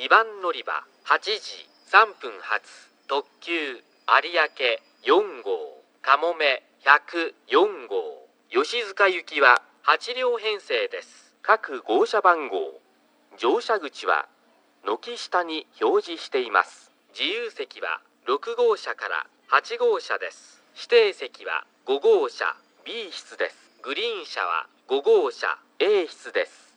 番乗り場8時3分発特急有明4号かもめ104号吉塚行きは8両編成です。各号車番号、乗車口は軒下に表示しています。自由席は6号車から8号車です。指定席は5号車 B 室です。グリーン車は5号車 A 室です。